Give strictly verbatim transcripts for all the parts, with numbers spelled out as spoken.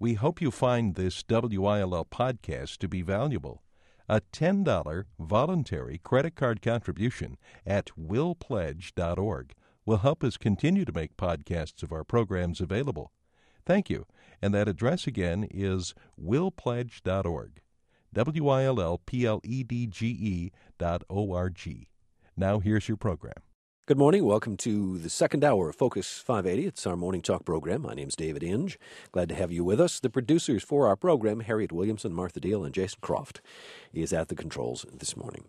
We hope you find this W I L L podcast to be valuable. A ten dollars voluntary credit card contribution at will pledge dot org will help us continue to make podcasts of our programs available. Thank you. And that address again is will pledge dot org. W I L L P L E D G E dot O R G. Now here's your program. Good morning. Welcome to the second hour of Focus five eighty. It's our morning talk program. My name's David Inge. Glad to have you with us. The producers for our program, Harriet Williamson, Martha Deal, and Jason Croft, is at the controls this morning.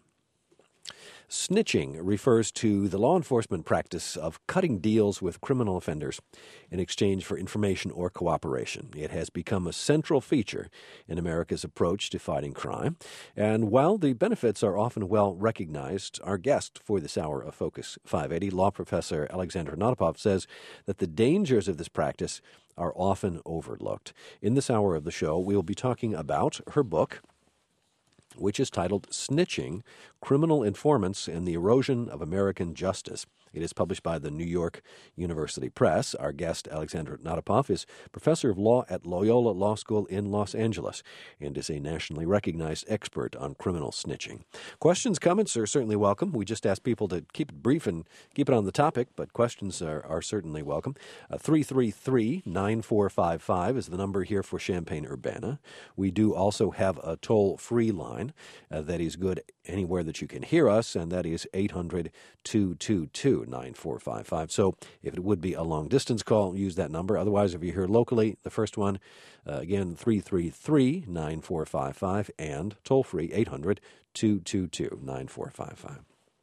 Snitching refers to the law enforcement practice of cutting deals with criminal offenders in exchange for information or cooperation. It has become a central feature in America's approach to fighting crime. And while the benefits are often well recognized, our guest for this hour of Focus five eighty, law professor Alexandra Notapov, says that the dangers of this practice are often overlooked. In this hour of the show, we will be talking about her book, which is titled Snitching, Criminal Informants and the Erosion of American Justice. It is published by the New York University Press. Our guest, Alexandra Notapov, is professor of law at Loyola Law School in Los Angeles and is a nationally recognized expert on criminal snitching. Questions, comments are certainly welcome. We just ask people to keep it brief and keep it on the topic, but questions are, are certainly welcome. Uh, three three three, nine four five five is the number here for Champaign-Urbana. We do also have a toll-free line uh, that is good anywhere that you can hear us, and that is eight hundred, two two two, nine four five five. So if it would be a long-distance call, use that number. Otherwise, if you're here locally, the first one, uh, again, three three three, nine four five five, and toll-free, eight hundred, two two two, nine four five five.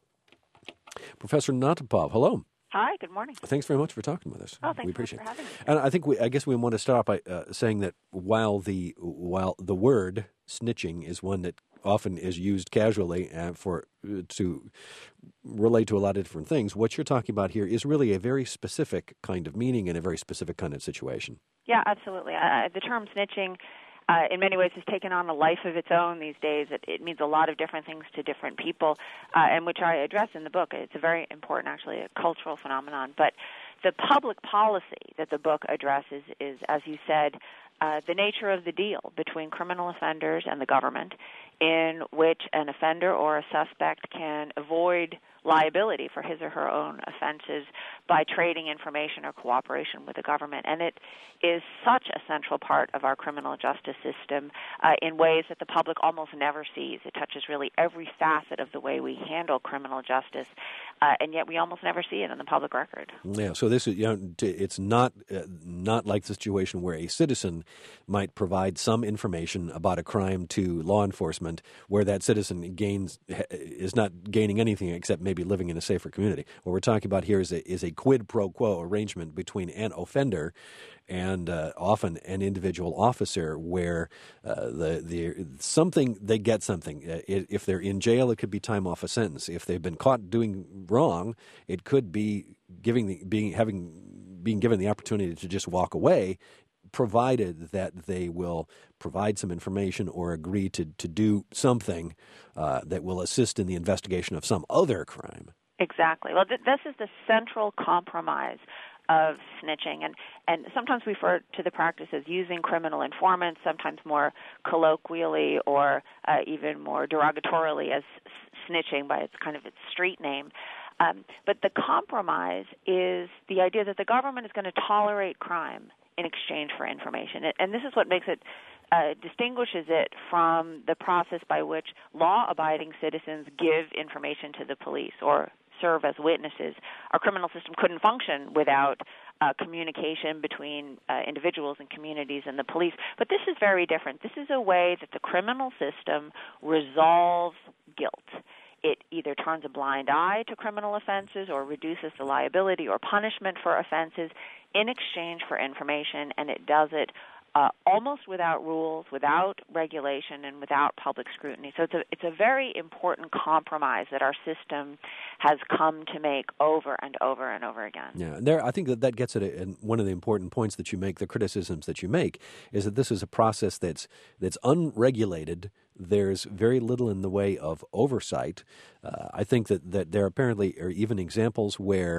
Professor Notapov, hello. Hi, good morning. Thanks very much for talking with us. Oh, thanks we appreciate for having me. And I think we, I guess we want to start off by uh, saying that while the while the word snitching is one that often is used casually uh, for uh, to relate to a lot of different things, what you're talking about here is really a very specific kind of meaning and a very specific kind of situation. Yeah, absolutely. Uh, the term snitching, uh, in many ways, has taken on a life of its own these days. It, it means a lot of different things to different people, uh, and which I address in the book. It's a very important, actually, a cultural phenomenon. But the public policy that the book addresses is, as you said, uh, the nature of the deal between criminal offenders and the government, in which an offender or a suspect can avoid liability for his or her own offenses by trading information or cooperation with the government. And it is such a central part of our criminal justice system uh, in ways that the public almost never sees. It touches really every facet of the way we handle criminal justice, uh, and yet we almost never see it in the public record. Yeah, so this is, you know, it's not uh, not like the situation where a citizen might provide some information about a crime to law enforcement where that citizen gains is not gaining anything except maybe living in a safer community. What we're talking about here is a, is a quid pro quo arrangement between an offender and uh, often an individual officer where uh, the the something they get something. Uh, if they're in jail, it could be time off a sentence. If they've been caught doing wrong, it could be giving the being having being given the opportunity to just walk away, provided that they will provide some information or agree to, to do something uh, that will assist in the investigation of some other crime. Exactly. Well, th- this is the central compromise of snitching, and, and sometimes we refer to the practice as using criminal informants, sometimes more colloquially or uh, even more derogatorily as s- snitching by its kind of its street name. Um, but the compromise is the idea that the government is going to tolerate crime in exchange for information. And this is what makes it, uh, distinguishes it from the process by which law-abiding citizens give information to the police or serve as witnesses. Our criminal system couldn't function without uh, communication between uh, individuals and communities and the police. But this is very different. This is a way that the criminal system resolves guilt. It either turns a blind eye to criminal offenses or reduces the liability or punishment for offenses in exchange for information, and it does it uh, almost without rules, without regulation, and without public scrutiny. So it's a, it's a very important compromise that our system has come to make over and over and over again. Yeah, and there, I think that that gets at it, and one of the important points that you make, the criticisms that you make, is that this is a process that's that's unregulated. There's very little in the way of oversight. Uh, I think that, that there apparently are even examples where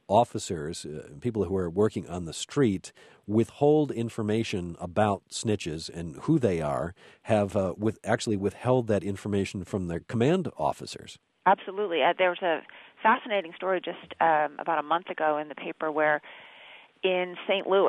officers, uh, people who are working on the street, withhold information about snitches and who they are, have uh, with actually withheld that information from their command officers. Absolutely. Uh, there was a fascinating story just um, about a month ago in the paper where in Saint Louis,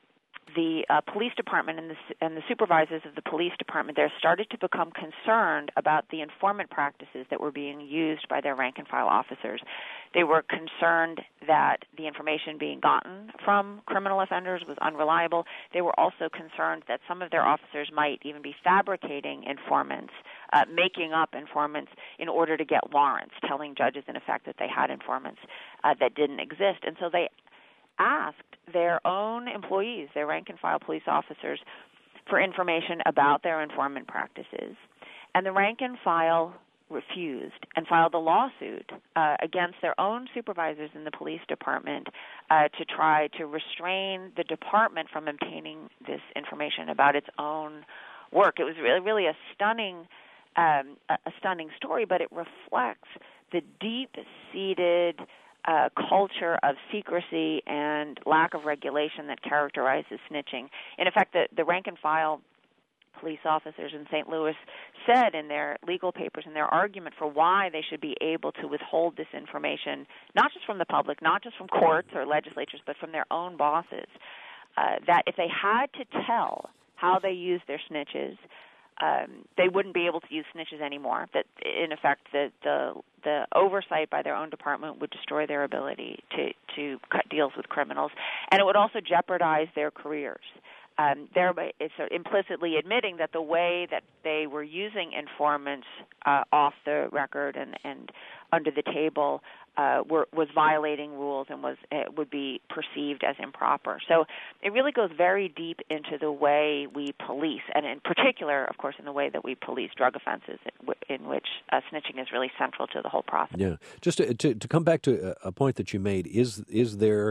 the uh, police department and the, and the supervisors of the police department there started to become concerned about the informant practices that were being used by their rank-and-file officers. They were concerned that the information being gotten from criminal offenders was unreliable. They were also concerned that some of their officers might even be fabricating informants, uh, making up informants in order to get warrants, telling judges, in effect, that they had informants uh, that didn't exist. And so they asked their own employees, their rank-and-file police officers, for information about their informant practices. And the rank-and-file refused and filed a lawsuit uh, against their own supervisors in the police department uh, to try to restrain the department from obtaining this information about its own work. It was really, really a stunning, um, a stunning story, but it reflects the deep-seated Uh, culture of secrecy and lack of regulation that characterizes snitching. In effect, the, the rank-and-file police officers in Saint Louis said in their legal papers, in their argument for why they should be able to withhold this information, not just from the public, not just from courts or legislatures, but from their own bosses, uh, that if they had to tell how they used their snitches, Um, they wouldn't be able to use snitches anymore. That, in effect, the, the the oversight by their own department would destroy their ability to, to cut deals with criminals, and it would also jeopardize their careers. Um, thereby, it's implicitly admitting that the way that they were using informants uh, off the record and, and under the table uh, were, was violating rules and was it would be perceived as improper. So it really goes very deep into the way we police, and in particular, of course, in the way that we police drug offenses, in which uh, snitching is really central to the whole process. Yeah. Just to, to, to come back to a point that you made, is is there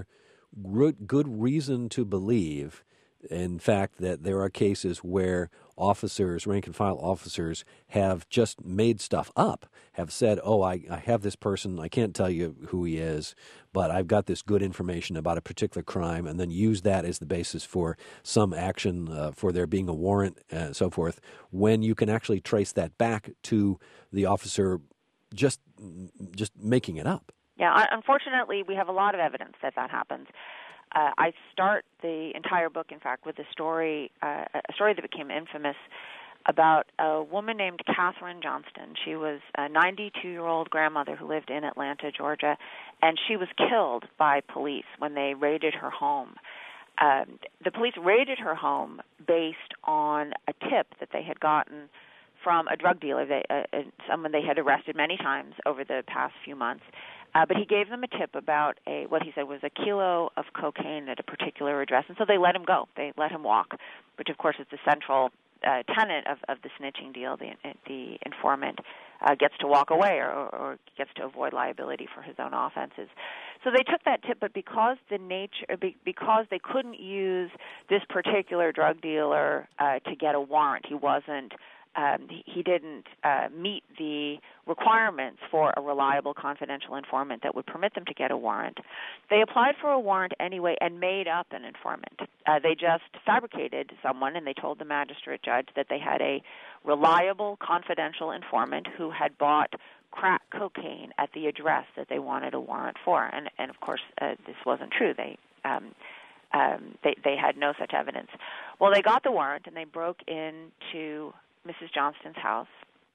good reason to believe, in fact, that there are cases where officers, rank-and-file officers, have just made stuff up, have said, oh, I, I have this person, I can't tell you who he is, but I've got this good information about a particular crime, and then use that as the basis for some action, uh, for there being a warrant, and so forth, when you can actually trace that back to the officer just just making it up. Yeah, unfortunately, we have a lot of evidence that that happens. Uh, I start the entire book, in fact, with a story, uh, a story that became infamous about a woman named Catherine Johnston. She was a ninety-two-year-old grandmother who lived in Atlanta, Georgia, and she was killed by police when they raided her home. Um, the police raided her home based on a tip that they had gotten from a drug dealer, they, uh, someone they had arrested many times over the past few months. Uh, but he gave them a tip about a what he said was a kilo of cocaine at a particular address, and so they let him go. They let him walk, which, of course, is the central uh, tenet of, of the snitching deal. The, the informant uh, gets to walk away or, or gets to avoid liability for his own offenses. So they took that tip, but because the nature, because they couldn't use this particular drug dealer uh, to get a warrant, he wasn't. Um, he didn't uh, meet the requirements for a reliable, confidential informant that would permit them to get a warrant. They applied for a warrant anyway and made up an informant. Uh, they just fabricated someone, and they told the magistrate judge that they had a reliable, confidential informant who had bought crack cocaine at the address that they wanted a warrant for. And, and of course, uh, this wasn't true. They um, um, they, they had no such evidence. Well, they got the warrant, and they broke into Missus Johnston's house,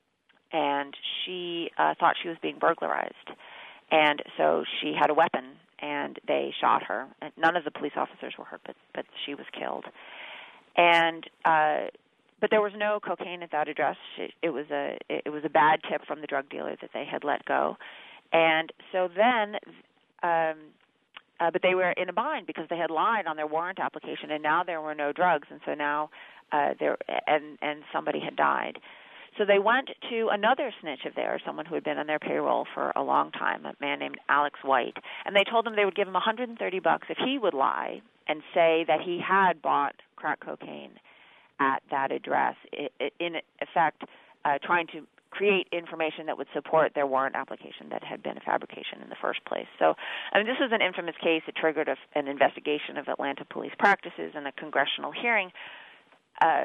and she uh, thought she was being burglarized. And so she had a weapon, and they shot her. And none of the police officers were hurt, but, but she was killed. And uh, but there was no cocaine at that address. It, it was a it was a bad tip from the drug dealer that they had let go. And so then, um, uh, but they were in a bind because they had lied on their warrant application, and now there were no drugs, and so now. Uh, there and and somebody had died, so they went to another snitch of theirs, someone who had been on their payroll for a long time, a man named Alex White, and they told him they would give him one hundred thirty bucks if he would lie and say that he had bought crack cocaine at that address. It, it, in effect, uh, trying to create information that would support their warrant application that had been a fabrication in the first place. So, I mean, this was an infamous case. It triggered a, an investigation of Atlanta police practices and a congressional hearing. Uh,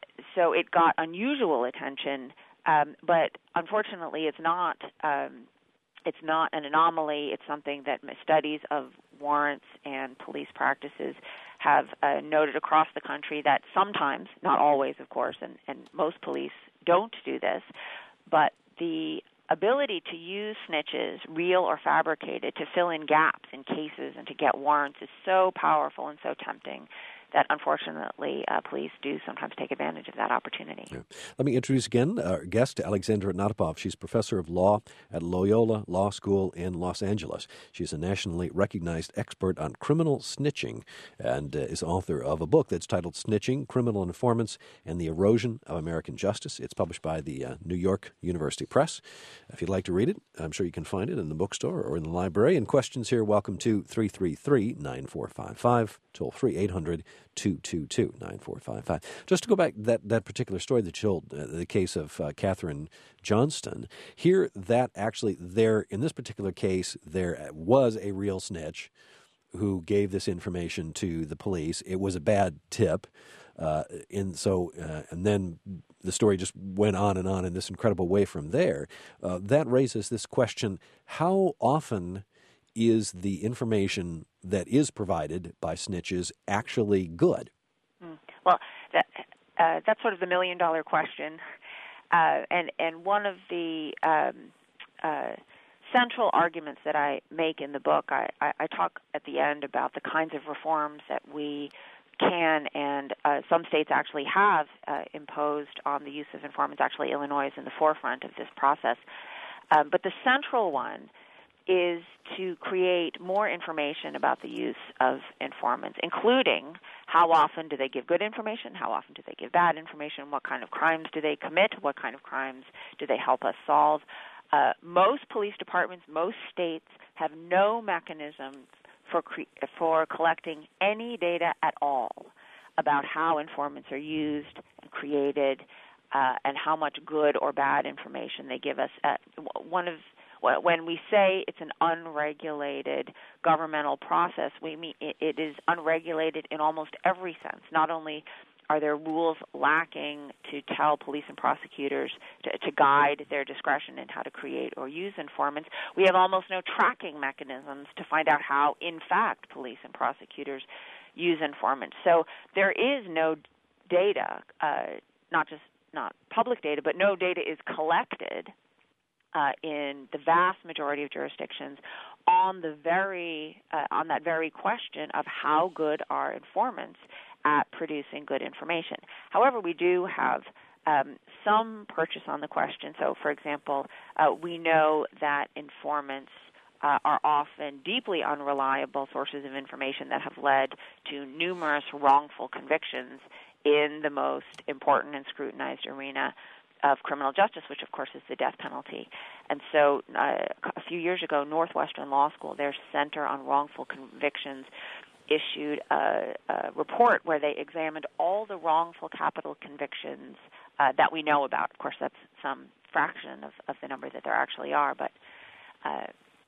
so it got unusual attention, um, but unfortunately, it's not. Um, it's not an anomaly. It's something that studies of warrants and police practices have uh, noted across the country, that sometimes, not always, of course, and, and most police don't do this, but the ability to use snitches, real or fabricated, to fill in gaps in cases and to get warrants is so powerful and so tempting that, unfortunately, uh, police do sometimes take advantage of that opportunity. Yeah. Let me introduce again our guest, Alexandra Natapov. She's professor of law at Loyola Law School in Los Angeles. She's a nationally recognized expert on criminal snitching and uh, is author of a book that's titled Snitching, Criminal Informants, and the Erosion of American Justice. It's published by the uh, New York University Press. If you'd like to read it, I'm sure you can find it in the bookstore or in the library. And questions here, welcome to three three three, nine four five five, toll free eight hundred, two two two, nine four five five. Just to go back, that, that particular story that you told, uh, the case of uh, Catherine Johnston, here that actually there, in this particular case, there was a real snitch who gave this information to the police. It was a bad tip. Uh, and so, uh, and then the story just went on and on in this incredible way from there. Uh, that raises this question: how often is the information that is provided by snitches actually good? Mm. Well, that, uh, that's sort of the million-dollar question. Uh, and, and one of the um, uh, central arguments that I make in the book, I, I, I talk at the end about the kinds of reforms that we can and uh, some states actually have uh, imposed on the use of informants. Actually, Illinois is in the forefront of this process. Um, but the central one is to create more information about the use of informants, including how often do they give good information, how often do they give bad information, what kind of crimes do they commit, what kind of crimes do they help us solve. Uh, most police departments, most states have no mechanisms for cre- for collecting any data at all about how informants are used and created uh, and how much good or bad information they give us. Uh, one of When we say it's an unregulated governmental process, we mean it is unregulated in almost every sense. Not only are there rules lacking to tell police and prosecutors to, to guide their discretion in how to create or use informants, we have almost no tracking mechanisms to find out how, in fact, police and prosecutors use informants. So there is no data, uh, not just not public data, but no data is collected Uh, in the vast majority of jurisdictions on the very uh, on that very question of how good are informants at producing good information. However, we do have um, some purchase on the question. So, for example, uh, we know that informants uh, are often deeply unreliable sources of information that have led to numerous wrongful convictions in the most important and scrutinized arena of criminal justice, which, of course, is the death penalty. And so uh, a few years ago, Northwestern Law School, their Center on Wrongful Convictions, issued a, a report where they examined all the wrongful capital convictions uh, that we know about. Of course, that's some fraction of, of the number that there actually are. But uh,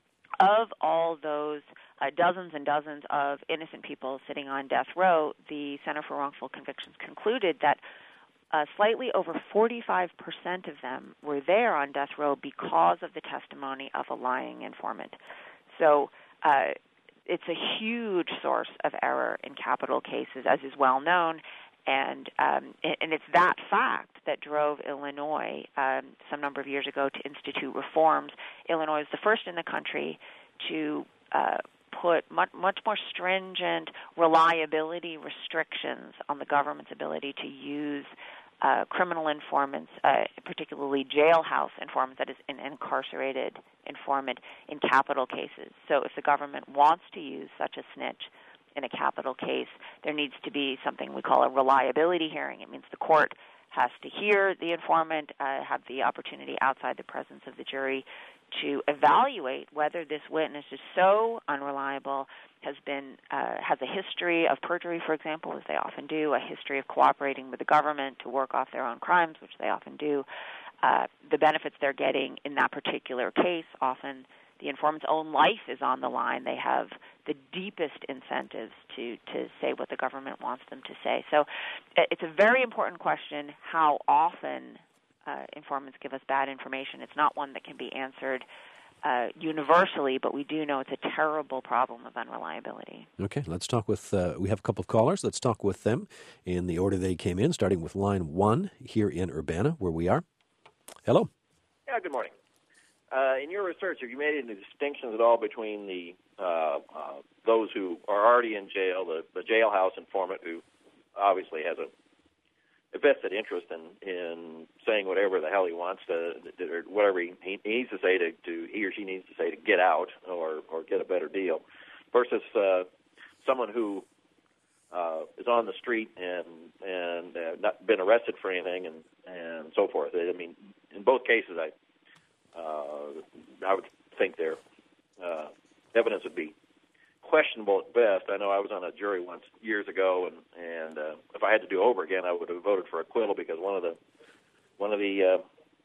of all those uh, dozens and dozens of innocent people sitting on death row, the Center for Wrongful Convictions concluded that Uh, slightly over forty-five percent of them were there on death row because of the testimony of a lying informant. So uh, it's a huge source of error in capital cases, as is well known, and um, and it's that fact that drove Illinois um, some number of years ago to institute reforms. Illinois is the first in the country to uh, put much, much more stringent reliability restrictions on the government's ability to use Uh, criminal informants, uh, particularly jailhouse informants, that is an incarcerated informant in capital cases. So if the government wants to use such a snitch in a capital case, there needs to be something we call a reliability hearing. It means the court has to hear the informant, uh, have the opportunity outside the presence of the jury to evaluate whether this witness is so unreliable, has been uh, has a history of perjury, for example, as they often do, a history of cooperating with the government to work off their own crimes, which they often do, uh, the benefits they're getting in that particular case. Often the informant's own life is on the line. They have the deepest incentives to, to say what the government wants them to say. So it's a very important question how often uh, informants give us bad information. It's not one that can be answered uh, universally, but we do know it's a terrible problem of unreliability. Okay, let's talk with, uh, we have a couple of callers. Let's talk with them in the order they came in, starting with line one here in Urbana, where we are. Hello. Yeah, good morning. Uh, in your research, have you made any distinctions at all between the uh, uh, those who are already in jail, the, the jailhouse informant who obviously has a, a vested interest in, in saying whatever the hell he wants to, or whatever he, he needs to say to, to he or she needs to say to get out or, or get a better deal, versus uh, someone who uh, is on the street and and uh, not been arrested for anything and, and so forth. I mean, in both cases, I. Uh, I would think their uh, evidence would be questionable at best. I know I was on a jury once years ago, and and uh, if I had to do over again, I would have voted for acquittal because one of the one of the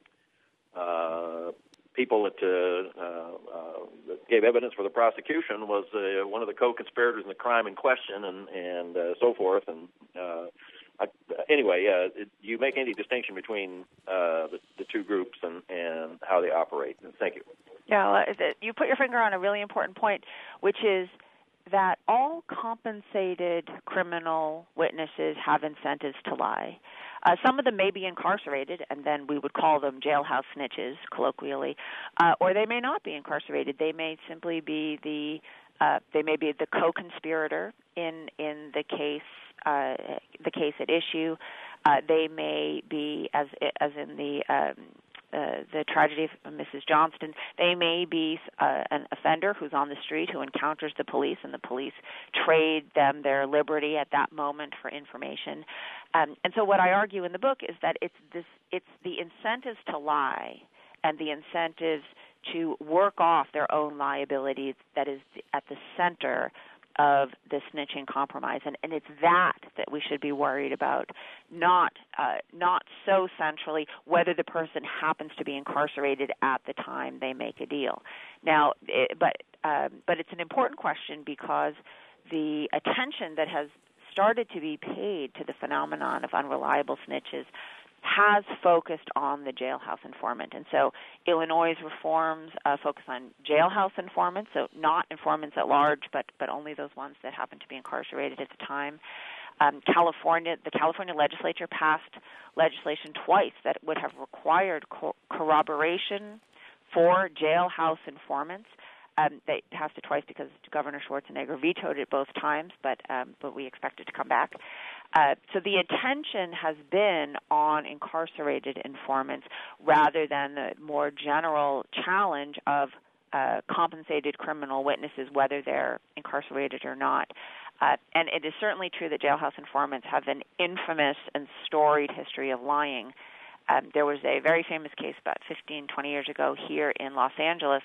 uh, uh, people that, uh, uh, that gave evidence for the prosecution was uh, one of the co-conspirators in the crime in question, and and uh, so forth, and. Uh, I, anyway, uh, do you make any distinction between uh, the, the two groups and, and how they operate? And thank you. Yeah, well, you put your finger on a really important point, which is that all compensated criminal witnesses have incentives to lie. Uh, some of them may be incarcerated, and then we would call them jailhouse snitches, colloquially, uh, or they may not be incarcerated. They may simply be the uh, they may be the co-conspirator in in the case. Uh, the case at issue. Uh, they may be, as as in the um, uh, the tragedy of Missus Johnston, they may be uh, an offender who's on the street who encounters the police, and the police trade them their liberty at that moment for information. Um, and so, what I argue in the book is that it's this: it's the incentives to lie and the incentives to work off their own liabilities that is at the center of the snitching compromise, and, and it's that that we should be worried about, not uh, not so centrally whether the person happens to be incarcerated at the time they make a deal. Now, it, but um, but it's an important question because the attention that has started to be paid to the phenomenon of unreliable snitches has focused on the jailhouse informant. And so Illinois' reforms uh, focus on jailhouse informants, so not informants at large, but, but only those ones that happen to be incarcerated at the time. Um, California, the California legislature passed legislation twice that would have required co- corroboration for jailhouse informants. Um, they passed it twice because Governor Schwarzenegger vetoed it both times, but um, but we expect it to come back. Uh, so the attention has been on incarcerated informants rather than the more general challenge of uh, compensated criminal witnesses, whether they're incarcerated or not. Uh, and it is certainly true that jailhouse informants have an infamous and storied history of lying. Um, there was a very famous case about fifteen, twenty years ago here in Los Angeles.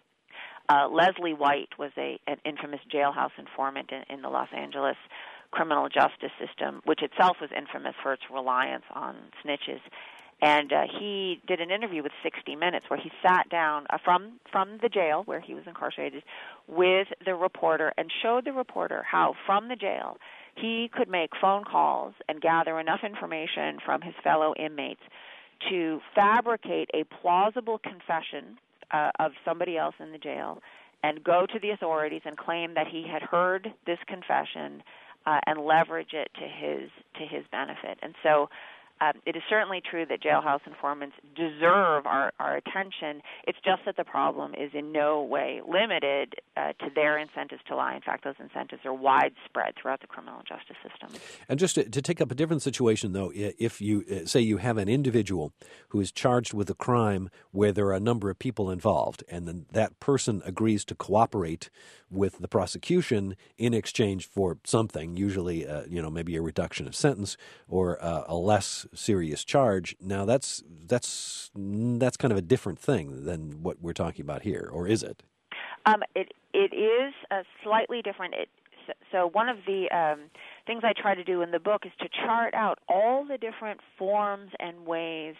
Uh, Leslie White was a an infamous jailhouse informant in, in the Los Angeles criminal justice system, which itself was infamous for its reliance on snitches. And uh, he did an interview with sixty minutes where he sat down uh, from, from the jail where he was incarcerated with the reporter and showed the reporter how from the jail he could make phone calls and gather enough information from his fellow inmates to fabricate a plausible confession uh, of somebody else in the jail and go to the authorities and claim that he had heard this confession Uh, and leverage it to his to his benefit. And so um, it is certainly true that jailhouse informants deserve our, our attention. It's just that the problem is in no way limited uh, to their incentives to lie. In fact, those incentives are widespread throughout the criminal justice system. And just to, to take up a different situation, though, if you uh, say you have an individual who is charged with a crime where there are a number of people involved, and then that person agrees to cooperate with the prosecution in exchange for something, usually, uh, you know, maybe a reduction of sentence or uh, a less serious charge. Now, that's that's that's kind of a different thing than what we're talking about here, or is it? Um, it it is uh, slightly different. It, so, so one of the um, things I try to do in the book is to chart out all the different forms and ways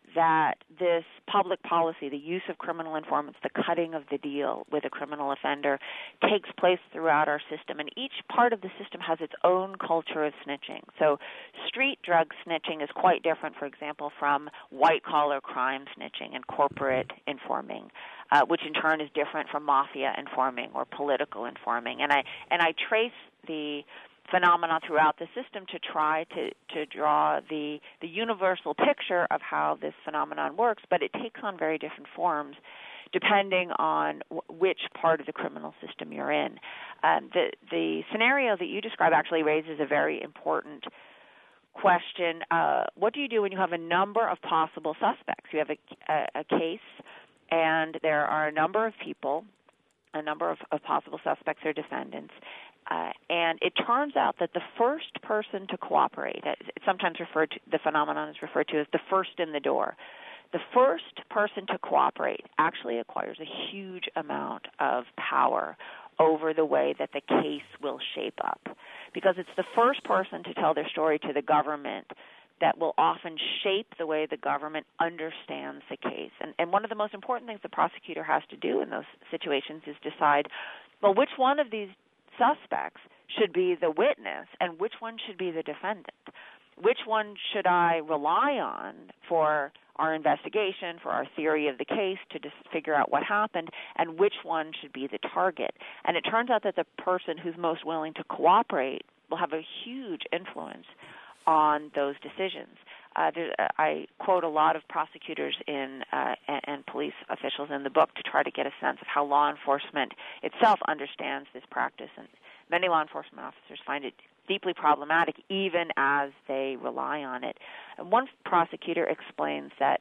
that this public policy, the use of criminal informants, the cutting of the deal with a criminal offender, takes place throughout our system. And each part of the system has its own culture of snitching. So street drug snitching is quite different, for example, from white-collar crime snitching and corporate informing, uh, which in turn is different from mafia informing or political informing. And I and I trace the phenomena throughout the system to try to, to draw the the universal picture of how this phenomenon works, but it takes on very different forms depending on w- which part of the criminal system you're in. Um, the the scenario that you describe actually raises a very important question. Uh, what do you do when you have a number of possible suspects? You have a, a, a case, and there are a number of people, a number of, of possible suspects or defendants, Uh, and it turns out that the first person to cooperate, it's sometimes referred to, the phenomenon is referred to as the first in the door. The first person to cooperate actually acquires a huge amount of power over the way that the case will shape up, because it's the first person to tell their story to the government that will often shape the way the government understands the case. And, and one of the most important things the prosecutor has to do in those situations is decide, well, which one of these suspects should be the witness and which one should be the defendant. Which one should I rely on for our investigation, for our theory of the case, to just figure out what happened, and which one should be the target? And it turns out that the person who's most willing to cooperate will have a huge influence on those decisions. Uh, there, I quote a lot of prosecutors in uh, and, and police officials in the book to try to get a sense of how law enforcement itself understands this practice, and many law enforcement officers find it deeply problematic even as they rely on it. And one prosecutor explains that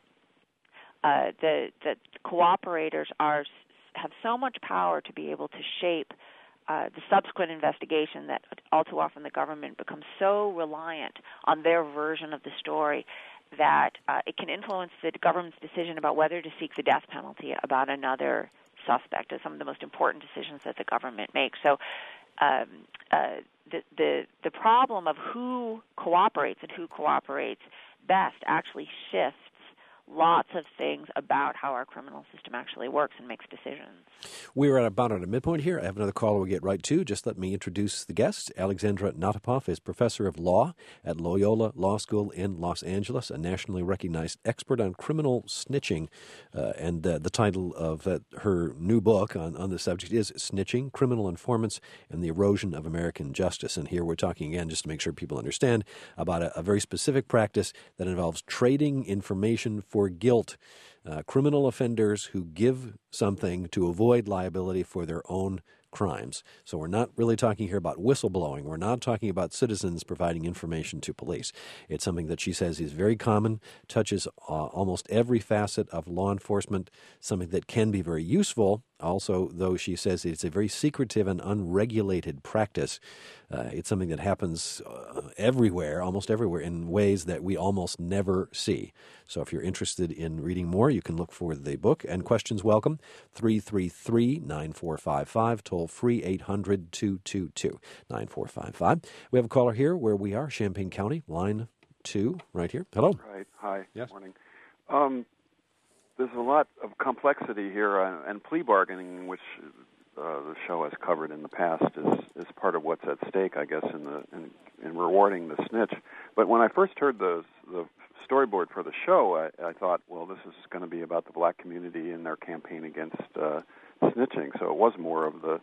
uh, the, the cooperators are have so much power to be able to shape Uh, the subsequent investigation that all too often the government becomes so reliant on their version of the story that uh, it can influence the government's decision about whether to seek the death penalty about another suspect. Is some of the most important decisions that the government makes. So um, uh, the, the the problem of who cooperates and who cooperates best actually shifts lots of things about how our criminal system actually works and makes decisions. We're at about at a midpoint here. I have another caller we'll get right to. Just let me introduce the guest. Alexandra Notipov is professor of law at Loyola Law School in Los Angeles, a nationally recognized expert on criminal snitching. Uh, and uh, the title of uh, her new book on, on the subject is Snitching, Criminal Informants and the Erosion of American Justice. And here we're talking again, just to make sure people understand, about a, a very specific practice that involves trading information for guilt. Uh, criminal offenders who give something to avoid liability for their own crimes. So we're not really talking here about whistleblowing. We're not talking about citizens providing information to police. It's something that she says is very common, touches uh, almost every facet of law enforcement, something that can be very useful. Also, though, she says it's a very secretive and unregulated practice. Uh, it's something that happens uh, everywhere, almost everywhere, in ways that we almost never see. So if you're interested in reading more, you can look for the book. And questions welcome, three three three, nine four five five, toll free eight hundred, two two two, nine four five five. We have a caller here where we are, Champaign County, line two, right here. Hello. Right. Hi. Yes. Morning. Um, there's a lot of complexity here, uh, and plea bargaining, which uh, the show has covered in the past, is, is part of what's at stake, I guess, in the in, in rewarding the snitch. But when I first heard the the storyboard for the show, I, I thought, well, this is going to be about the black community and their campaign against uh, snitching. So it was more of the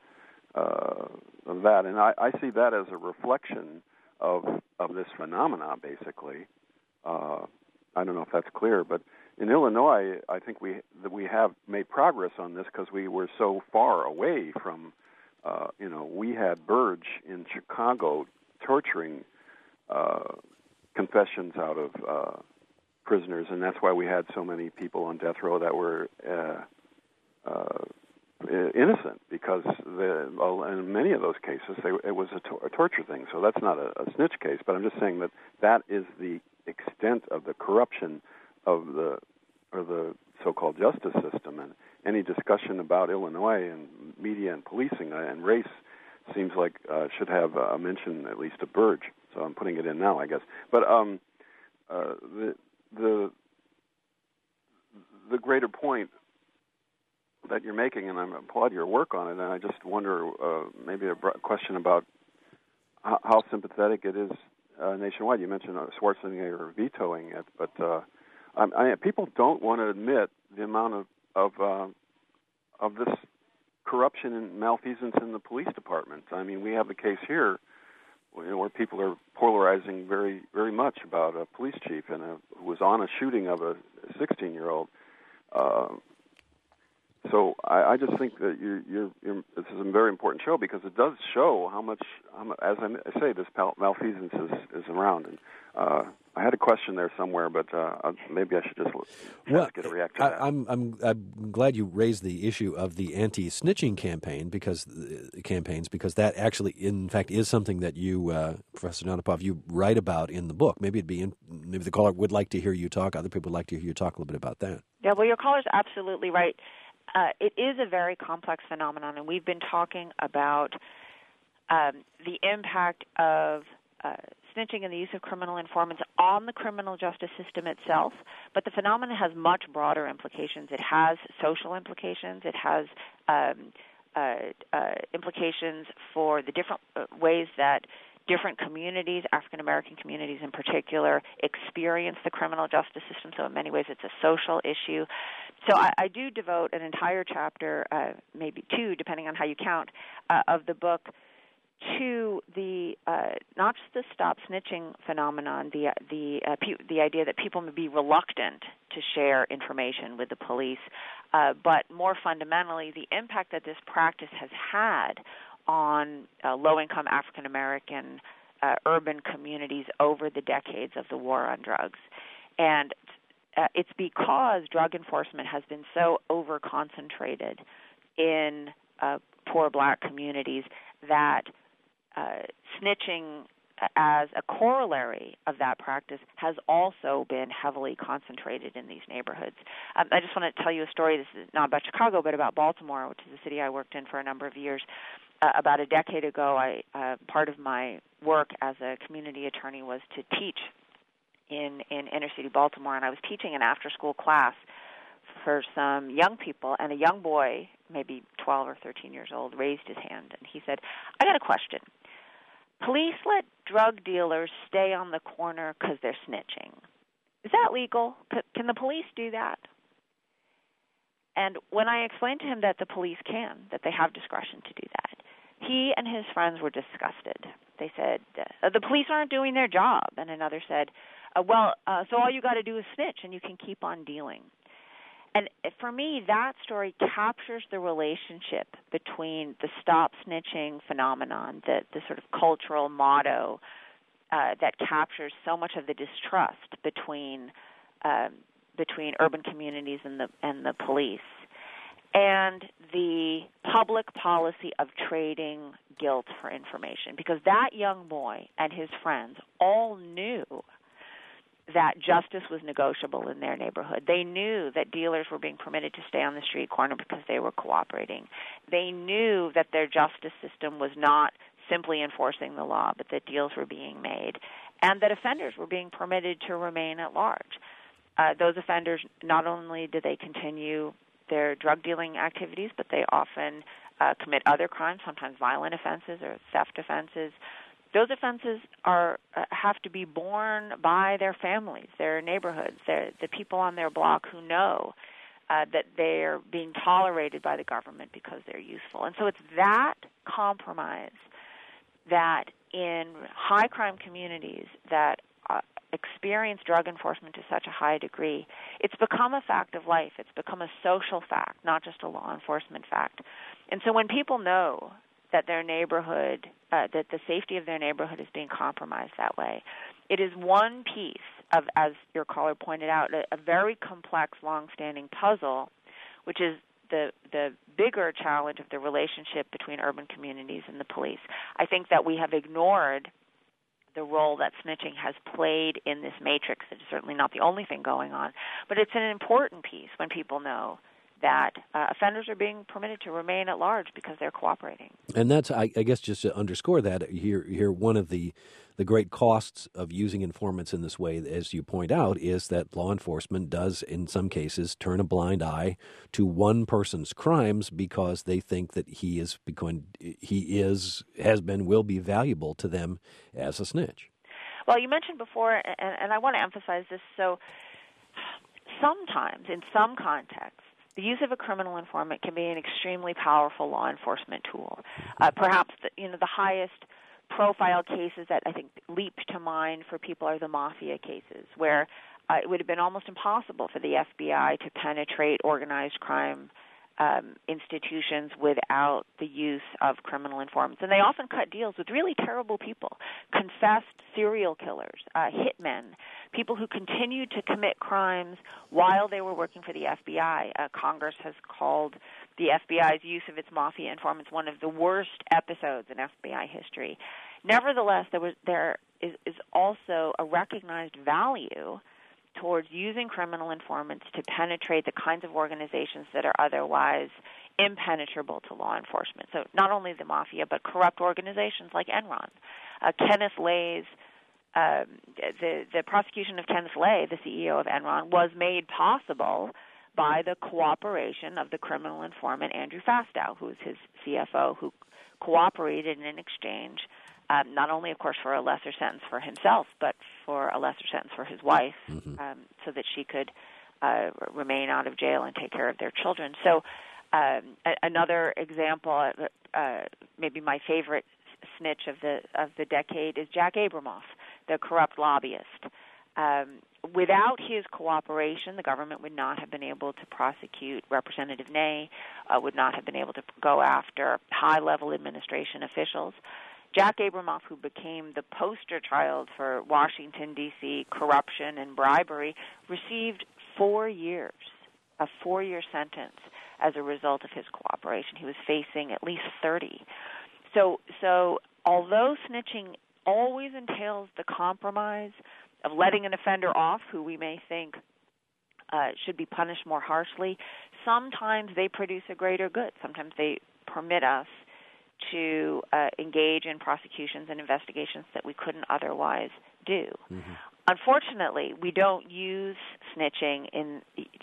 uh, of that, and I, I see that as a reflection of of this phenomena, basically. Uh, I don't know if that's clear, but in Illinois, I think we that we have made progress on this because we were so far away from, uh, you know, we had Burge in Chicago torturing uh, confessions out of uh, prisoners, and that's why we had so many people on death row that were uh, uh, innocent, because the, well, in many of those cases they, it was a, to- a torture thing. So that's not a, a snitch case, but I'm just saying that that is the extent of the corruption of the or the so-called justice system. And any discussion about Illinois and media and policing and race seems like uh, should have a mention at least of Burge. So I'm putting it in now, I guess. But um, uh, the the the greater point that you're making, and I applaud your work on it, and I just wonder uh, maybe a question about how, how sympathetic it is uh, nationwide. You mentioned uh, Schwarzenegger vetoing it, but uh, I, I, people don't want to admit the amount of of, uh, of this corruption and malfeasance in the police department. I mean, we have the case here where people are polarizing very, very much about a police chief and a, who was on a shooting of a sixteen-year-old. Uh, so I, I just think that you're, you're, you're, this is a very important show because it does show how much, how much as I say, this malfeasance is, is around. And uh, I had a question there somewhere, but uh, maybe I should just well, get a reaction to I, that. I'm, I'm I'm glad you raised the issue of the anti-snitching campaign because uh, campaigns because that actually, in fact, is something that you, uh, Professor Nanopov, you write about in the book. Maybe it'd be in, maybe the caller would like to hear you talk. Other people would like to hear you talk a little bit about that. Yeah, well, your caller's absolutely right. Uh, it is a very complex phenomenon, and we've been talking about um, the impact of uh, snitching and the use of criminal informants on the criminal justice system itself, but the phenomenon has much broader implications. It has social implications. It has um, uh, uh, implications for the different uh, ways that different communities, African American communities in particular, experience the criminal justice system. So in many ways it's a social issue. So I, I do devote an entire chapter, uh, maybe two, depending on how you count, uh, of the book to the uh, not just the stop snitching phenomenon, the the uh, pe- the idea that people may be reluctant to share information with the police, uh, but more fundamentally, the impact that this practice has had on uh, low-income African American uh, urban communities over the decades of the war on drugs, and uh, it's because drug enforcement has been so over-concentrated in uh, poor black communities that Uh, snitching as a corollary of that practice has also been heavily concentrated in these neighborhoods. Um, I just want to tell you a story. This is not about Chicago, but about Baltimore, which is a city I worked in for a number of years. Uh, about a decade ago, I uh, part of my work as a community attorney was to teach in, in inner-city Baltimore, and I was teaching an after-school class for some young people, and a young boy, maybe twelve or thirteen years old, raised his hand, and he said, I got a question. Police let drug dealers stay on the corner because they're snitching. Is that legal? Can the police do that? And when I explained to him that the police can, that they have discretion to do that, he and his friends were disgusted. They said, uh, the police aren't doing their job. And another said, uh, well, uh, so all you got to do is snitch and you can keep on dealing. And for me, that story captures the relationship between the stop snitching phenomenon, the, the sort of cultural motto uh, that captures so much of the distrust between um, between urban communities and the and the police, and the public policy of trading guilt for information. Because that young boy and his friends all knew that justice was negotiable in their neighborhood. They knew that dealers were being permitted to stay on the street corner because they were cooperating. They knew that their justice system was not simply enforcing the law, but that deals were being made, and that offenders were being permitted to remain at large. Uh, those offenders, not only did they continue their drug dealing activities, but they often uh, commit other crimes, sometimes violent offenses or theft offenses. Those offenses are uh, have to be borne by their families, their neighborhoods, their, the people on their block who know uh, that they're being tolerated by the government because they're useful. And so it's that compromise that in high-crime communities that uh, experience drug enforcement to such a high degree, it's become a fact of life. It's become a social fact, not just a law enforcement fact. And so when people know that their neighborhood, uh, that the safety of their neighborhood is being compromised that way, it is one piece of, as your caller pointed out, a, a very complex, long-standing puzzle, which is the the bigger challenge of the relationship between urban communities and the police. I think that we have ignored the role that snitching has played in this matrix. It's certainly not the only thing going on, but it's an important piece when people know that uh, offenders are being permitted to remain at large because they're cooperating. And that's, I, I guess, just to underscore that, here, here one of the the great costs of using informants in this way, as you point out, is that law enforcement does, in some cases, turn a blind eye to one person's crimes because they think that he is going, he is, has been, will be valuable to them as a snitch. Well, you mentioned before, and, and I want to emphasize this. So, sometimes, in some contexts, the use of a criminal informant can be an extremely powerful law enforcement tool. Uh, perhaps, the, you know, the highest profile cases that I think leap to mind for people are the mafia cases, where uh, it would have been almost impossible for the F B I to penetrate organized crime um, institutions without the use of criminal informants. And they often cut deals with really terrible people, confessed serial killers, uh, hitmen, people who continued to commit crimes while they were working for the F B I. Uh, Congress has called the F B I's use of its mafia informants one of the worst episodes in F B I history. Nevertheless, there was there is, is also a recognized value towards using criminal informants to penetrate the kinds of organizations that are otherwise impenetrable to law enforcement. So not only the mafia, but corrupt organizations like Enron. Uh, Kenneth Lay's Um, the, the prosecution of Kenneth Lay, the C E O of Enron, was made possible by the cooperation of the criminal informant Andrew Fastow, who was his C F O, who cooperated in exchange, um, not only, of course, for a lesser sentence for himself, but for a lesser sentence for his wife, mm-hmm. um, so that she could uh, remain out of jail and take care of their children. So um, a- another example, uh, maybe my favorite snitch of the of the decade, is Jack Abramoff, the corrupt lobbyist. Um, without his cooperation, the government would not have been able to prosecute Representative Ney, uh, would not have been able to go after high-level administration officials. Jack Abramoff, who became the poster child for Washington, D C corruption and bribery, received four years, a four-year sentence as a result of his cooperation. He was facing at least thirty. So, so although snitching always entails the compromise of letting an offender off who we may think uh, should be punished more harshly, sometimes they produce a greater good. Sometimes they permit us to uh, engage in prosecutions and investigations that we couldn't otherwise do. Mm-hmm. Unfortunately, we don't use snitching in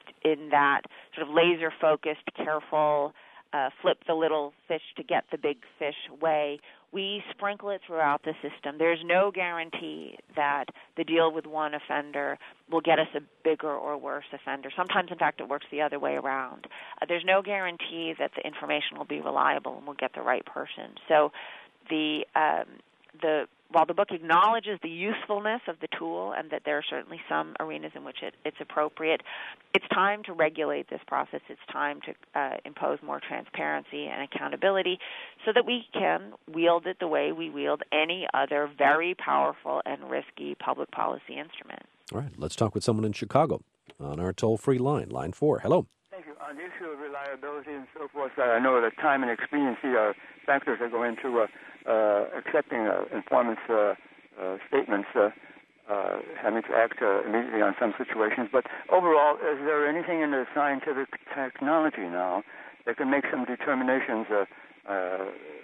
in that sort of laser-focused, careful, Uh, flip the little fish to get the big fish way. We sprinkle it throughout the system. There's no guarantee that the deal with one offender will get us a bigger or worse offender. Sometimes, in fact, it works the other way around. Uh, there's no guarantee that the information will be reliable and we'll get the right person. So the um, the while the book acknowledges the usefulness of the tool and that there are certainly some arenas in which it, it's appropriate, it's time to regulate this process. It's time to uh, impose more transparency and accountability so that we can wield it the way we wield any other very powerful and risky public policy instrument. All right, let's talk with someone in Chicago on our toll-free line, line four. Hello. Thank you. On the issue of reliability and so forth, uh, I know that time and experience are factors that go into uh, uh, accepting uh, informants' uh, uh, statements, uh, uh, having to act uh, immediately on some situations. But overall, is there anything in the scientific technology now that can make some determinations? Uh, uh,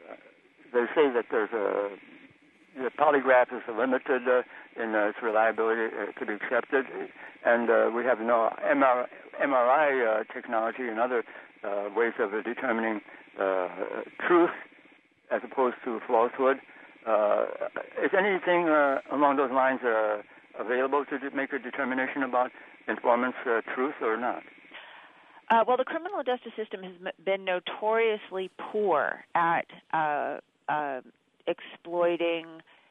they say that there's a the polygraph is limited uh, in uh, its reliability uh, to be accepted, and uh, we have no M R I uh, technology and other uh, ways of uh, determining uh, truth as opposed to falsehood. Uh, is anything uh, along those lines uh, available to de- make a determination about informants' uh, truth or not? Uh, well, the criminal justice system has m- been notoriously poor at uh, uh, exploiting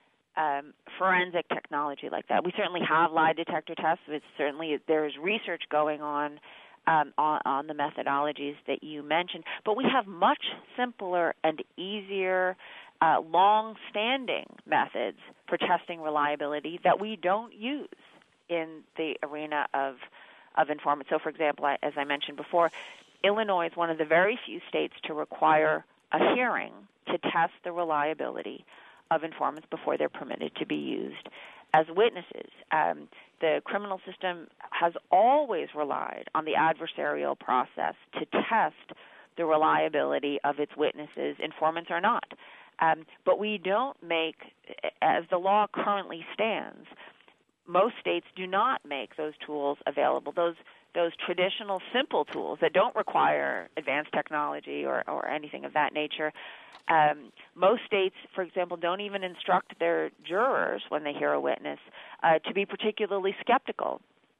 um, forensic technology like that. We certainly have lie detector tests. It's certainly there's research going on, um, on on the methodologies that you mentioned, but we have much simpler and easier, uh, long-standing methods for testing reliability that we don't use in the arena of of informants. So, for example, as I mentioned before, Illinois is one of the very few states to require a hearing to test the reliability of informants before they're permitted to be used as witnesses. Um, the criminal system has always relied on the adversarial process to test the reliability of its witnesses, informants or not. Um, but we don't make, as the law currently stands, most states do not make those tools available, those those traditional simple tools that don't require advanced technology or, or anything of that nature. Um, most states, for example, don't even instruct their jurors when they hear a witness uh, to be particularly skeptical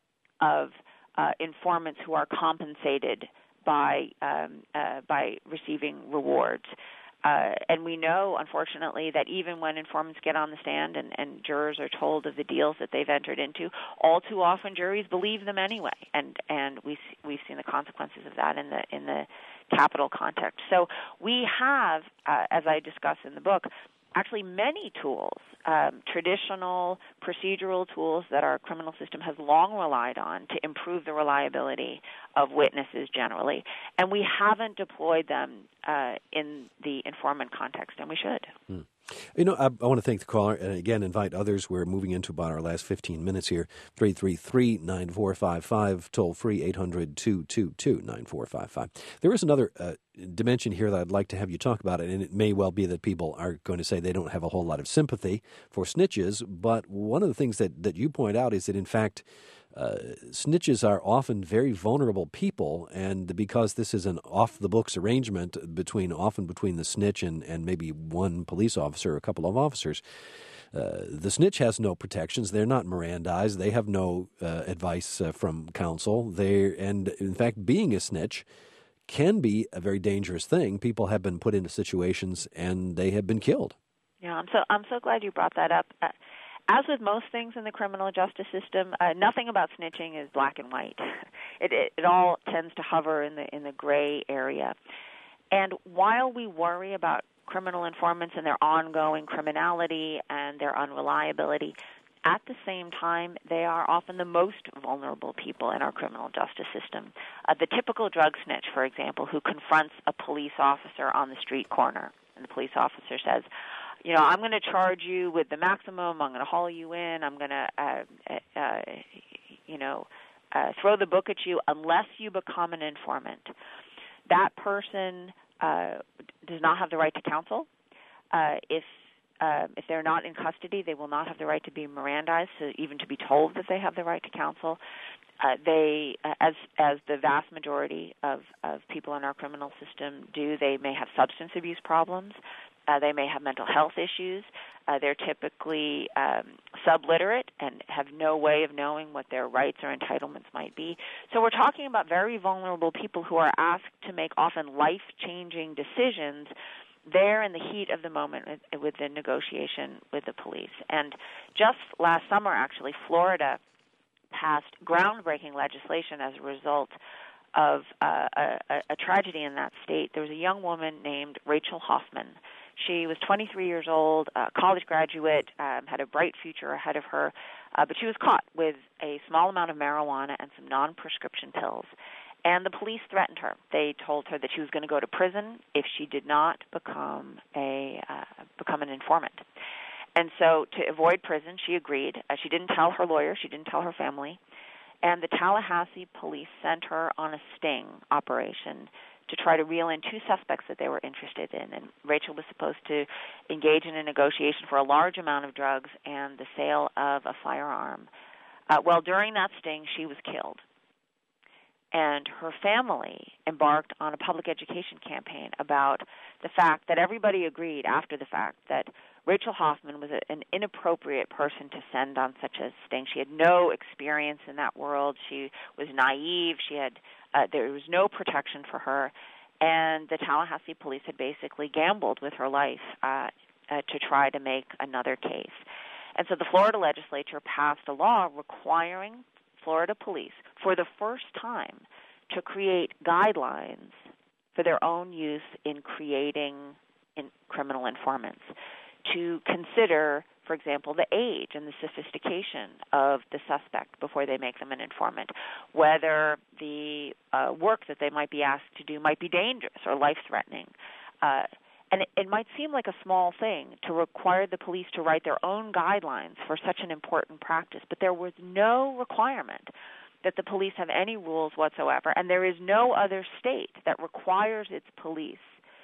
of uh, informants who are compensated by um, uh, by receiving rewards. Uh, and we know, unfortunately, that even when informants get on the stand and, and jurors are told of the deals that they've entered into, all too often juries believe them anyway, and and we we've seen the consequences of that in the in the capital context. So we have, uh, as I discuss in the book, actually many tools, um, traditional procedural tools that our criminal system has long relied on to improve the reliability of witnesses generally, and we haven't deployed them uh, in the informant context, and we should. Hmm. You know, I, I want to thank the caller and again invite others. We're moving into about our last fifteen minutes here. three three three, nine four five five, toll free eight hundred, two two two, nine four five five. There is another uh, dimension here that I'd like to have you talk about, and it may well be that people are going to say they don't have a whole lot of sympathy for snitches, but one of the things that, that you point out is that, in fact, Uh, snitches are often very vulnerable people, and because this is an off-the-books arrangement between often between the snitch and, and maybe one police officer or a couple of officers, uh, the snitch has no protections. They're not Mirandized. They have no uh, advice uh, from counsel. They and in fact, being a snitch can be a very dangerous thing. People have been put into situations and they have been killed. Yeah, I'm so I'm so glad you brought that up. Uh, As with most things in the criminal justice system, uh, nothing about snitching is black and white. It, it, it all tends to hover in the in the gray area. And while we worry about criminal informants and their ongoing criminality and their unreliability, at the same time, they are often the most vulnerable people in our criminal justice system. Uh, the typical drug snitch, for example, who confronts a police officer on the street corner, and the police officer says, you know, I'm going to charge you with the maximum. I'm going to haul you in. I'm going to, uh, uh, you know, uh, throw the book at you unless you become an informant. That person uh, does not have the right to counsel. Uh, if uh, if they're not in custody, they will not have the right to be Mirandized, so even to be told that they have the right to counsel. Uh, they, uh, as as the vast majority of, of people in our criminal system do, they may have substance abuse problems. Uh, they may have mental health issues. Uh, they're typically um, subliterate and have no way of knowing what their rights or entitlements might be. So we're talking about very vulnerable people who are asked to make often life-changing decisions there in the heat of the moment with, with the negotiation with the police. And just last summer, actually, Florida passed groundbreaking legislation as a result of uh, a, a tragedy in that state. There was a young woman named Rachel Hoffman. She was twenty-three years old, a college graduate, um, had a bright future ahead of her, uh, but she was caught with a small amount of marijuana and some non-prescription pills. And the police threatened her. They told her that she was going to go to prison if she did not become a uh, become an informant. And so to avoid prison, she agreed. Uh, she didn't tell her lawyer. She didn't tell her family. And the Tallahassee police sent her on a sting operation to try to reel in two suspects that they were interested in. And Rachel was supposed to engage in a negotiation for a large amount of drugs and the sale of a firearm. Uh, well, during that sting, she was killed. And her family embarked on a public education campaign about the fact that everybody agreed after the fact that Rachel Hoffman was a, an inappropriate person to send on such a sting. She had no experience in that world. She was naive. She had uh, there was no protection for her, and the Tallahassee police had basically gambled with her life uh, uh, to try to make another case. And so the Florida legislature passed a law requiring Florida police, for the first time, to create guidelines for their own use in creating in criminal informants, to consider, for example, the age and the sophistication of the suspect before they make them an informant, whether the uh, work that they might be asked to do might be dangerous or life-threatening. Uh, and it, it might seem like a small thing to require the police to write their own guidelines for such an important practice, but there was no requirement that the police have any rules whatsoever, and there is no other state that requires its police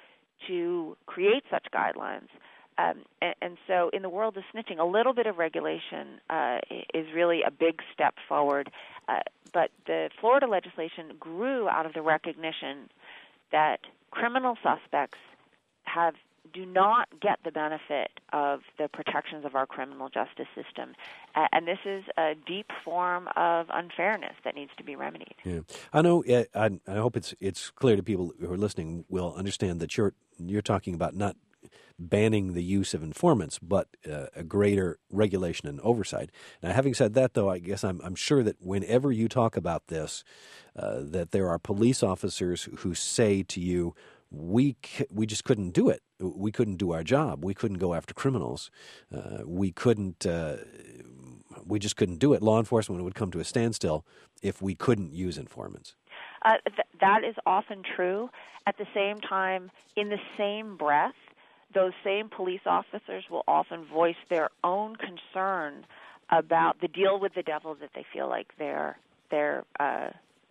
to create such guidelines. Um, and, and so in the world of snitching, a little bit of regulation uh, is really a big step forward. Uh, but the Florida legislation grew out of the recognition that criminal suspects have do not get the benefit of the protections of our criminal justice system. Uh, and this is a deep form of unfairness that needs to be remedied. Yeah. I know, uh, I, I hope it's it's clear to people who are listening will understand that you're you're talking about not banning the use of informants, but uh, a greater regulation and oversight. Now, having said that, though, I guess I'm, I'm sure that whenever you talk about this, uh, that there are police officers who say to you, we c- we just couldn't do it. We couldn't do our job. We couldn't go after criminals. Uh, we couldn't. Uh, we just couldn't do it. Law enforcement would come to a standstill if we couldn't use informants. Uh, th- that is often true. At the same time, in the same breath, those same police officers will often voice their own concern about the deal with the devil that they feel like they're they're uh,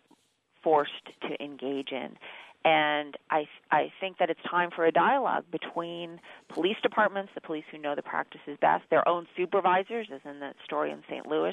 forced to engage in. And I I think that it's time for a dialogue between police departments, the police who know the practices best, their own supervisors, as in the story in Saint Louis,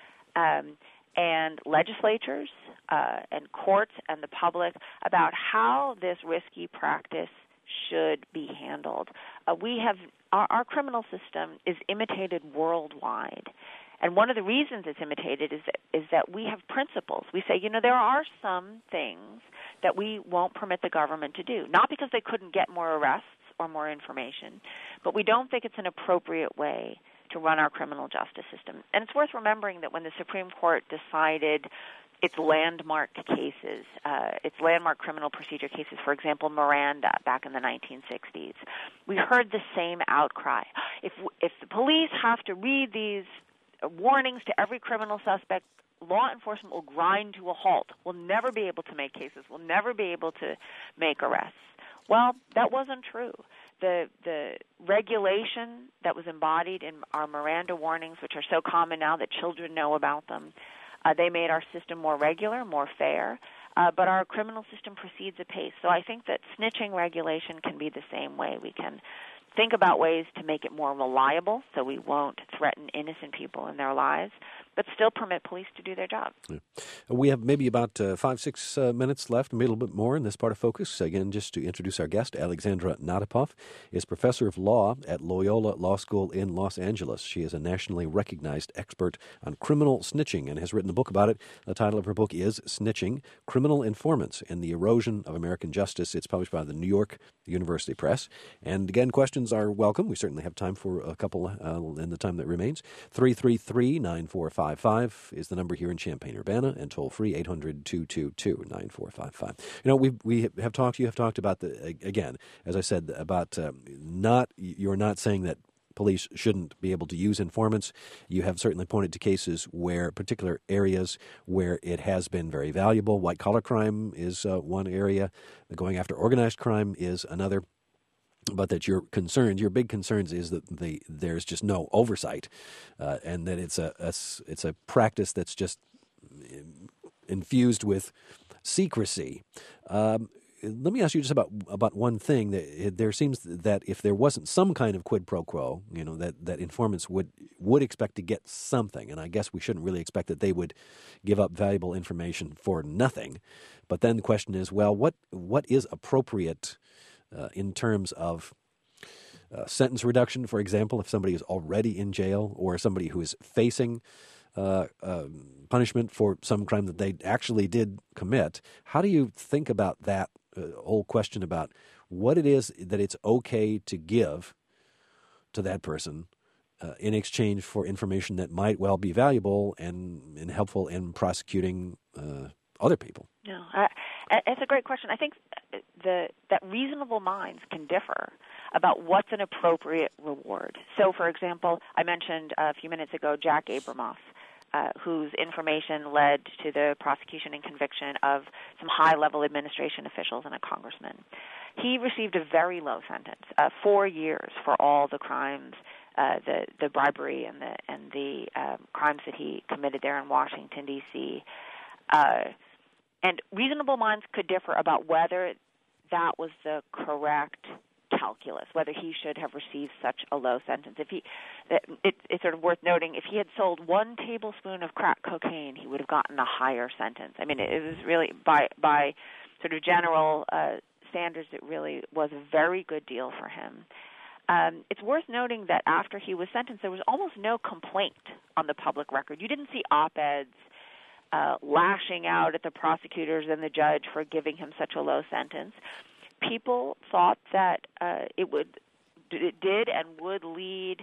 um, and legislatures uh, and courts and the public about how this risky practice should be handled. Uh, we have our, our criminal system is imitated worldwide. And one of the reasons it's imitated is that, is that we have principles. We say, you know, there are some things that we won't permit the government to do, not because they couldn't get more arrests or more information, but we don't think it's an appropriate way to run our criminal justice system. And it's worth remembering that when the Supreme Court decided its landmark cases, uh, its landmark criminal procedure cases, for example, Miranda back in the nineteen sixties, we heard the same outcry. If if the police have to read these warnings to every criminal suspect, law enforcement will grind to a halt. We'll never be able to make cases. We'll never be able to make arrests. Well, that wasn't true. The the regulation that was embodied in our Miranda warnings, which are so common now that children know about them, uh, they made our system more regular, more fair, uh, but our criminal system proceeds apace. So I think that snitching regulation can be the same way. We can think about ways to make it more reliable so we won't threaten innocent people in their lives, but still permit police to do their job. Yeah. We have maybe about uh, five, six uh, minutes left, maybe a little bit more in this part of Focus. Again, just to introduce our guest, Alexandra Nadapoff is professor of law at Loyola Law School in Los Angeles. She is a nationally recognized expert on criminal snitching and has written a book about it. The title of her book is Snitching, Criminal Informants and the Erosion of American Justice. It's published by the New York University Press. And again, questions are welcome. We certainly have time for a couple uh, in the time that remains. three three three, nine four five five is the number here in Champaign-Urbana, and toll-free eight hundred, two two two, nine four five five. You know, we we have talked, you have talked about, the again, as I said, about um, not, you're not saying that police shouldn't be able to use informants. You have certainly pointed to cases where particular areas where it has been very valuable. White-collar crime is uh, one area. Going after organized crime is another. But that your concerns, your big concerns, is that the there's just no oversight, uh, and that it's a, a it's a practice that's just infused with secrecy. Um, let me ask you just about about one thing. That there seems that if there wasn't some kind of quid pro quo, you know, that, that informants would would expect to get something, and I guess we shouldn't really expect that they would give up valuable information for nothing. But then the question is, well, what what is appropriate Uh, in terms of uh, sentence reduction, for example, if somebody is already in jail or somebody who is facing uh, uh, punishment for some crime that they actually did commit. How do you think about that uh, whole question about what it is that it's okay to give to that person uh, in exchange for information that might well be valuable and, and helpful in prosecuting uh, other people? No, I, it's a great question. I think the that reasonable minds can differ about what's an appropriate reward. So, for example, I mentioned a few minutes ago Jack Abramoff, uh, whose information led to the prosecution and conviction of some high-level administration officials and a congressman. He received a very low sentence, uh, four years for all the crimes, uh, the the bribery and the and the uh, crimes that he committed there in Washington, D C Uh, and reasonable minds could differ about whether that was the correct calculus, whether he should have received such a low sentence. If he, it, it's sort of worth noting, if he had sold one tablespoon of crack cocaine, he would have gotten a higher sentence. I mean, it, it was really, by by sort of general uh, standards, it really was a very good deal for him. Um, it's worth noting that after he was sentenced, there was almost no complaint on the public record. You didn't see op-eds uh, lashing out at the prosecutors and the judge for giving him such a low sentence. People thought that uh, it would, it did and would lead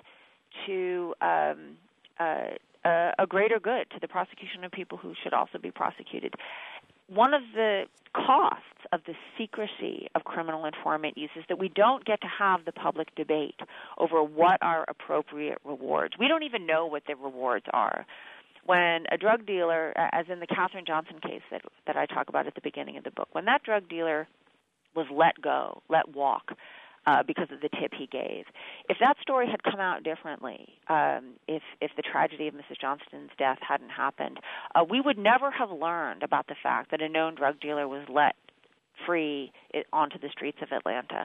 to um, uh, uh, a greater good to the prosecution of people who should also be prosecuted. One of the costs of the secrecy of criminal informant use is that we don't get to have the public debate over what are appropriate rewards. We don't even know what the rewards are. When a drug dealer, as in the Katherine Johnson case that that I talk about at the beginning of the book, when that drug dealer was let go, let walk, uh, because of the tip he gave. If that story had come out differently, um, if if the tragedy of Missus Johnston's death hadn't happened, uh, we would never have learned about the fact that a known drug dealer was let free onto the streets of Atlanta.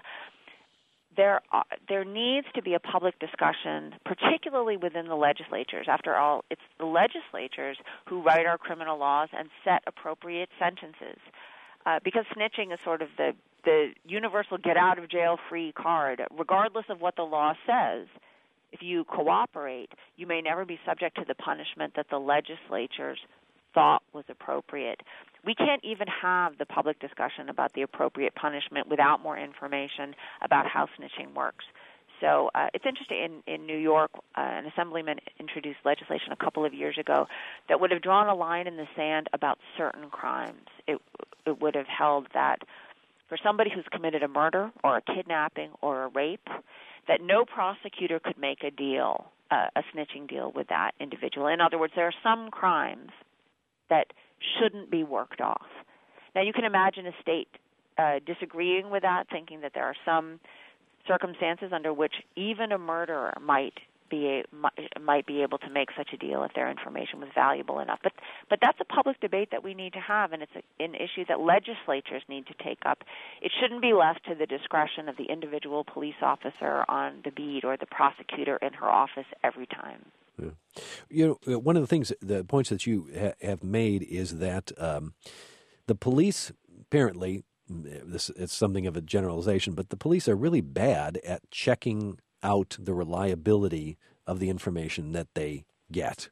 There, are, there needs to be a public discussion, particularly within the legislatures. After all, it's the legislatures who write our criminal laws and set appropriate sentences. Uh, because snitching is sort of the, the universal get-out-of-jail-free card. Regardless of what the law says, if you cooperate, you may never be subject to the punishment that the legislatures thought was appropriate. We can't even have the public discussion about the appropriate punishment without more information about how snitching works. So uh, it's interesting, in, in New York, uh, an assemblyman introduced legislation a couple of years ago that would have drawn a line in the sand about certain crimes. It, it would have held that for somebody who's committed a murder or a kidnapping or a rape, that no prosecutor could make a deal, uh, a snitching deal with that individual. In other words, there are some crimes that shouldn't be worked off. Now, you can imagine a state uh, disagreeing with that, thinking that there are some circumstances under which even a murderer might be might be able to make such a deal if their information was valuable enough. But but that's a public debate that we need to have, and it's a, an issue that legislatures need to take up. It shouldn't be left to the discretion of the individual police officer on the beat or the prosecutor in her office every time. Yeah. You know, one of the things, the points that you ha- have made is that um, the police apparently. This it's something of a generalization, but the police are really bad at checking out the reliability of the information that they get.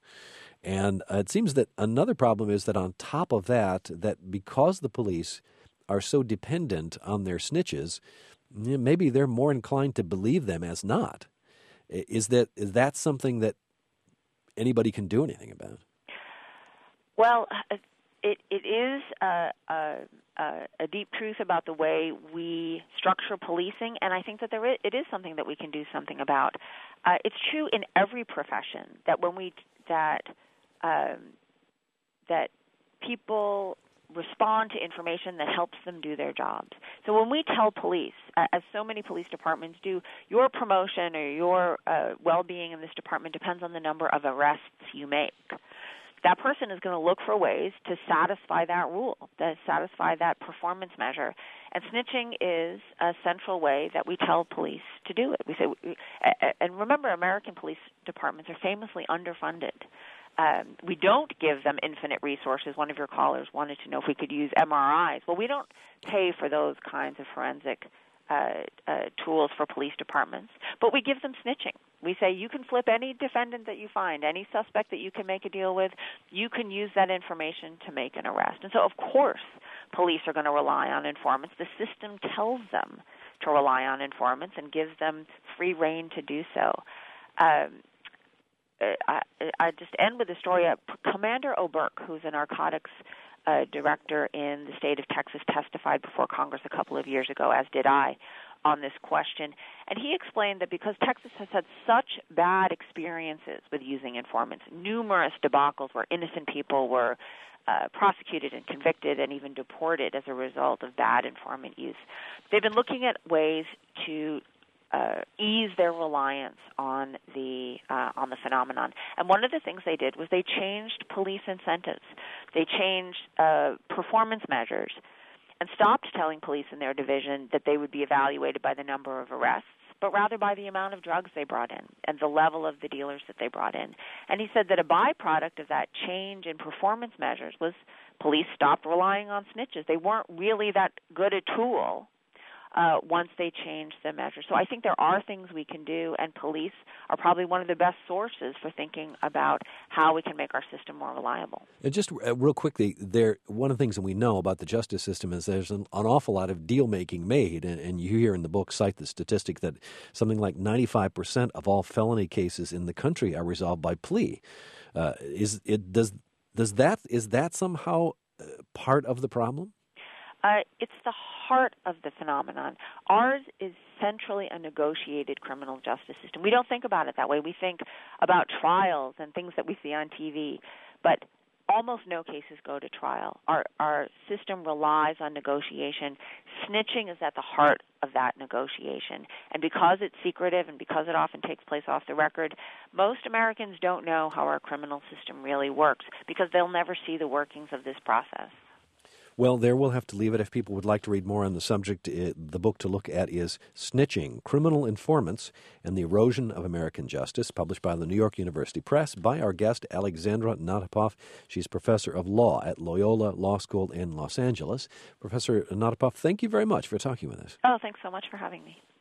And uh, it seems that another problem is that on top of that, that because the police are so dependent on their snitches, maybe they're more inclined to believe them as not. Is that is that something that anybody can do anything about? Well, it it is a, a, a deep truth about the way we structure policing, and I think that there is, it is something that we can do something about. Uh, it's true in every profession that when we that um, that people respond to information that helps them do their jobs. So when we tell police, uh, as so many police departments do, your promotion or your uh, well-being in this department depends on the number of arrests you make. That person is going to look for ways to satisfy that rule, to satisfy that performance measure. And snitching is a central way that we tell police to do it. We say, and remember, American police departments are famously underfunded. Um, we don't give them infinite resources. One of your callers wanted to know if we could use M R Is. Well, we don't pay for those kinds of forensic uh, uh, tools for police departments, but we give them snitching. We say you can flip any defendant that you find, any suspect that you can make a deal with, you can use that information to make an arrest. And so, of course, police are going to rely on informants. The system tells them to rely on informants and gives them free rein to do so. Um, I, I just end with a story. Uh, Commander O'Burke, who's a narcotics uh, director in the state of Texas, testified before Congress a couple of years ago, as did I, on this question. And he explained that because Texas has had such bad experiences with using informants, numerous debacles where innocent people were uh, prosecuted and convicted and even deported as a result of bad informant use, they've been looking at ways to uh, ease their reliance on the uh, on the phenomenon. And one of the things they did was they changed police incentives. They changed uh, performance measures and stopped telling police in their division that they would be evaluated by the number of arrests, but rather by the amount of drugs they brought in and the level of the dealers that they brought in. And he said that a byproduct of that change in performance measures was police stopped relying on snitches. They weren't really that good a tool uh, once they changed the measures. So I think there are things we can do, and police are probably one of the best sources for thinking about how we can make our system more reliable. And just uh, real quickly, there one of the things that we know about the justice system is there's an, an awful lot of deal-making made, and, and you here in the book cite the statistic that something like ninety-five percent of all felony cases in the country are resolved by plea. Uh, is it does does that is that somehow uh, part of the problem? Uh, it's the heart of the phenomenon. Ours is centrally a negotiated criminal justice system. We don't think about it that way. We think about trials and things that we see on T V, but almost no cases go to trial. Our, our system relies on negotiation. Snitching is at the heart of that negotiation. And because it's secretive and because it often takes place off the record, most Americans don't know how our criminal system really works because they'll never see the workings of this process. Well, there we'll have to leave it. If people would like to read more on the subject, it, the book to look at is Snitching, Criminal Informants and the Erosion of American Justice, published by the New York University Press by our guest, Alexandra Notapov. She's professor of law at Loyola Law School in Los Angeles. Professor Notapov, thank you very much for talking with us. Oh, thanks so much for having me.